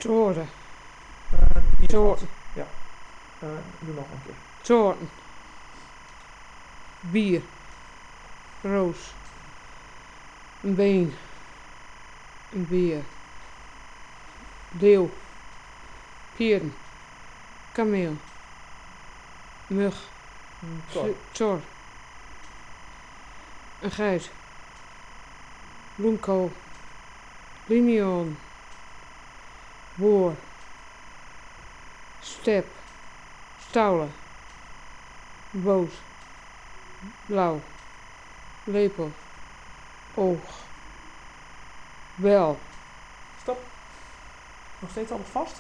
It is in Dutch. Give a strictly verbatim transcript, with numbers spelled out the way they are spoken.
Toren. Uh, Toren. Ja. Uh, doe nog een keer. Toren. Bier. Roos. Een been. Een beer. Leeuw. Pieren. Kameel. Mug. Tor. Tor. Een geit. Bloemkool. Limion. Boor. Step. Stouwen. Boot. Blauw. Lepel. Oog. Bel. Stop. Nog steeds alles vast?